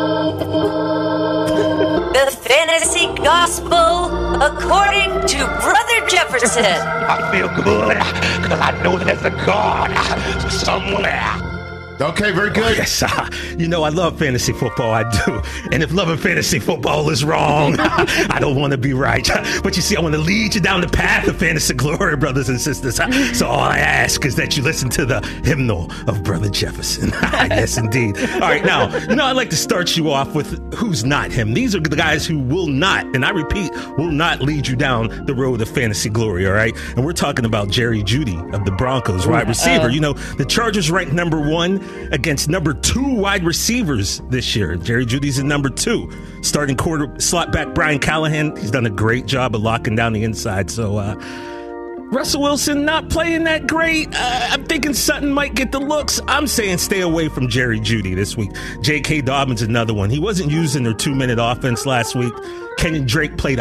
The Fantasy Gospel according to Brother Jefferson.
I feel good because I know there's a God somewhere.
Okay, very good.
Oh, yes, I love fantasy football. I do. And if loving fantasy football is wrong, I don't want to be right. But you see, I want to lead you down the path of fantasy glory, brothers and sisters. So all I ask is that you listen to the hymnal of Brother Jefferson. Yes, indeed. All right, now, I'd like to start you off with who's not him. These are the guys who will not, and I repeat, will not lead you down the road of fantasy glory, all right? And we're talking about Jerry Jeudy of the Broncos, wide receiver. The Chargers ranked number 1 against number 2 wide receivers this year. Jerry Jeudy's in number 2. Starting slot back Brian Callahan, he's done a great job of locking down the inside. So Russell Wilson not playing that great. I'm thinking Sutton might get the looks. I'm saying stay away from Jerry Jeudy this week. J.K. Dobbins, another one. He wasn't used in their 2-minute offense last week. Kenyon Drake played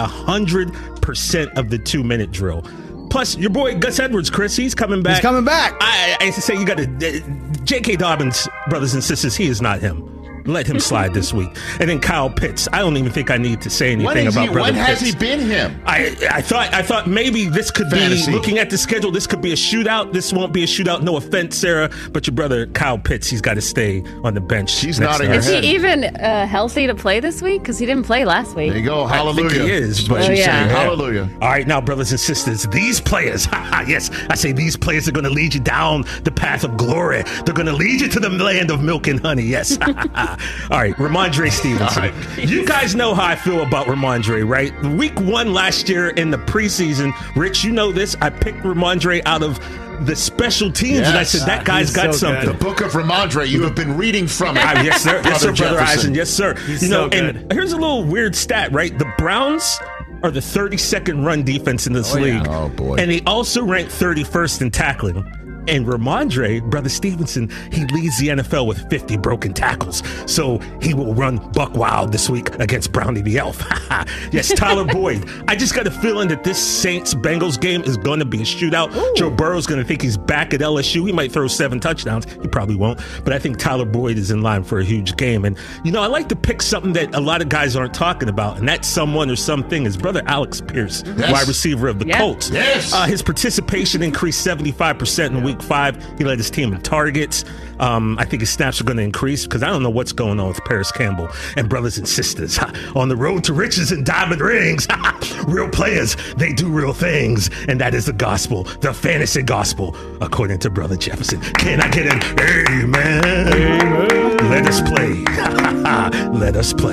100% of the 2-minute drill. Plus, your boy Gus Edwards, Chris, he's coming back.
He's coming back.
I used to say you got to... J.K. Dobbins, brothers and sisters, he is not him. Let him slide this week. And then Kyle Pitts. I don't even think I need to say anything about Brother Pitts.
When has he been him?
I thought maybe this could be, looking at the schedule, this could be a shootout. This won't be a shootout. No offense, Sarah, but your brother Kyle Pitts, he's got to stay on the bench.
She's nodding her head.
Is he even healthy to play this week? Because he didn't play last week.
There you go. Hallelujah.
I think he is. But
she's saying hallelujah.
All right, now, brothers and sisters, these players, yes, I say these players are going to lead you down the path of glory. They're going to lead you to the land of milk and honey, yes. All right, Ramondre Stevenson. Right. You guys know how I feel about Ramondre, right? Week 1 last year in the preseason, Rich, you know this. I picked Ramondre out of the special teams, and I said, that guy's got something.
Good. The book of Ramondre, you have been reading from it.
Yes, sir. Yes, sir, Brother Eisen. Yes, sir.
He's so good.
And here's a little weird stat, right? The Browns are the 32nd run defense in this league.
Oh, boy.
And they also rank 31st in tackling. And Ramondre, Brother Stevenson, he leads the NFL with 50 broken tackles. So he will run buck wild this week against Brownie the Elf. Yes, Tyler Boyd. I just got a feeling that this Saints-Bengals game is going to be a shootout. Ooh. Joe Burrow's going to think he's back at LSU. He might throw 7 touchdowns. He probably won't. But I think Tyler Boyd is in line for a huge game. And, I like to pick something that a lot of guys aren't talking about. And that someone or something is Brother Alex Pierce, wide receiver of the Colts.
Yes.
His participation increased 75% in week 5. He led his team in targets. I think his snaps are going to increase because I don't know what's going on with Paris Campbell. And brothers and sisters, on the road to riches and diamond rings, real players, they do real things. And that is the gospel, the fantasy gospel, according to Brother Jefferson. Can I get an amen? Amen. Let us play. Let us play.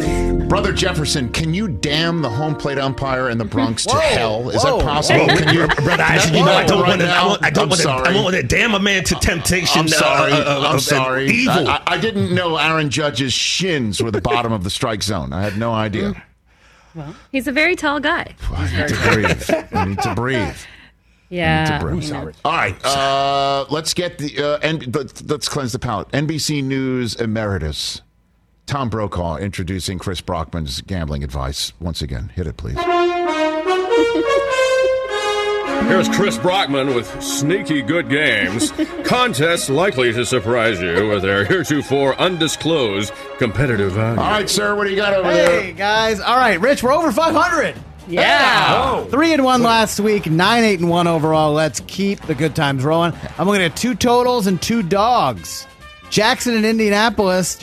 Brother Jefferson, can you damn the home plate umpire in the Bronx to hell? Is that possible? Can you,
Brother Isaac, you know I don't want to damn a man to temptation.
I'm sorry.
Evil.
I didn't know Aaron Judge's shins were the bottom of the strike zone. I had no idea.
Well, he's a very tall guy.
I need to breathe.
Yeah.
All right. Let's get let's cleanse the palate. NBC News emeritus Tom Brokaw introducing Chris Brockman's gambling advice. Once again, hit it, please.
Here's Chris Brockman with sneaky good games. Contests likely to surprise you with their heretofore undisclosed competitive value.
All right, sir, what do you got over there?
Hey, guys. All right, Rich, we're over 500.
Yeah.
3-1 last week, 9-8-1 overall. Let's keep the good times rolling. I'm going to get 2 totals and 2 dogs. Jacksonville, Indianapolis.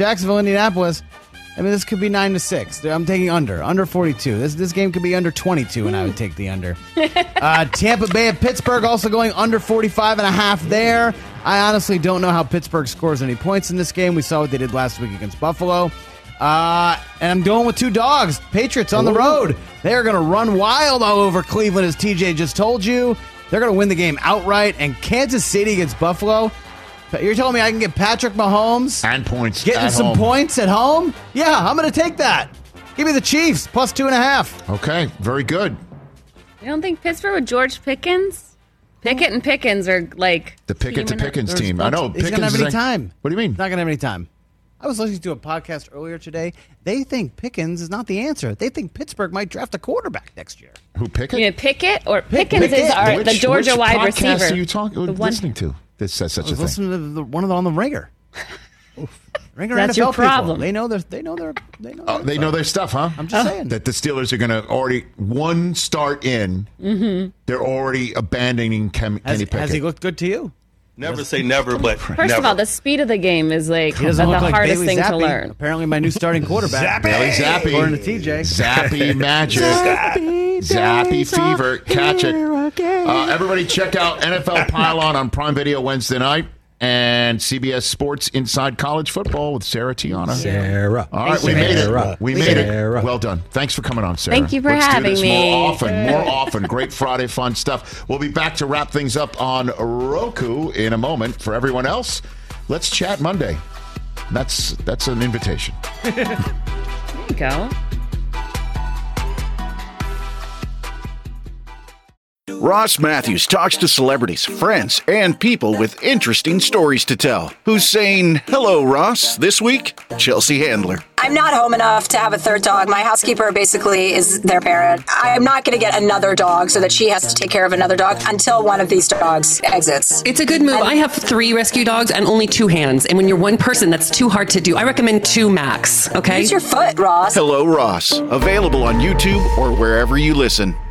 I mean, this could be 9-6. I'm taking under 42. This game could be under 22, and I would take the under. Tampa Bay at Pittsburgh also going under 45.5 there. I honestly don't know how Pittsburgh scores any points in this game. We saw what they did last week against Buffalo. And I'm going with 2 dogs. Patriots on the road. They are going to run wild all over Cleveland, as TJ just told you. They're going to win the game outright. And Kansas City against Buffalo. You're telling me I can get Patrick Mahomes
and points
getting some
home.
Points at home? Yeah, I'm going to take that. Give me the Chiefs plus 2.5.
Okay, very good.
You don't think Pittsburgh with George Pickens? Pickett and Pickens are like
the Pickett to Pickens team. I know.
He's going to have any time.
What do you mean?
He's not going to have any time. I was listening to a podcast earlier today. They think Pickens is not the answer. They think Pittsburgh might draft a quarterback next year.
Who, Pickett?
You know, Pickett or Pickens is the Georgia wide receiver.
Which podcast are you listening to? That says such a thing.
Listen to one of them on the Ringer. Ringer
That's
NFL
your problem.
People. They know
their stuff, huh?
I'm just saying
that the Steelers are going to already one start in. Mm-hmm. They're already abandoning Kenny Pickett.
Has he looked good to you?
Never say never, but
first of all, the speed of the game is the hardest thing to learn.
Apparently, my new starting quarterback,
Bailey Zappi,
according to TJ,
Zappy magic, Zappy fever, catch it. Everybody, check out NFL Pylon on Prime Video Wednesday night and CBS Sports Inside College Football with Sarah Tiana.
Sarah,
all right, we made it. We made it. Well done. Thanks for coming on, Sarah.
Thank you for having me.
More often. Great Friday fun stuff. We'll be back to wrap things up on Roku in a moment. For everyone else, let's chat Monday. That's an invitation.
There you go.
Ross Matthews talks to celebrities, friends, and people with interesting stories to tell. Who's saying, hello, Ross, this week? Chelsea Handler.
I'm not home enough to have a third dog. My housekeeper basically is their parent. I'm not going to get another dog so that she has to take care of another dog until one of these dogs exits.
It's a good move. I have 3 rescue dogs and only 2 hands. And when you're one person, that's too hard to do. I recommend 2 max, okay?
Use your foot, Ross.
Hello, Ross. Available on YouTube or wherever you listen.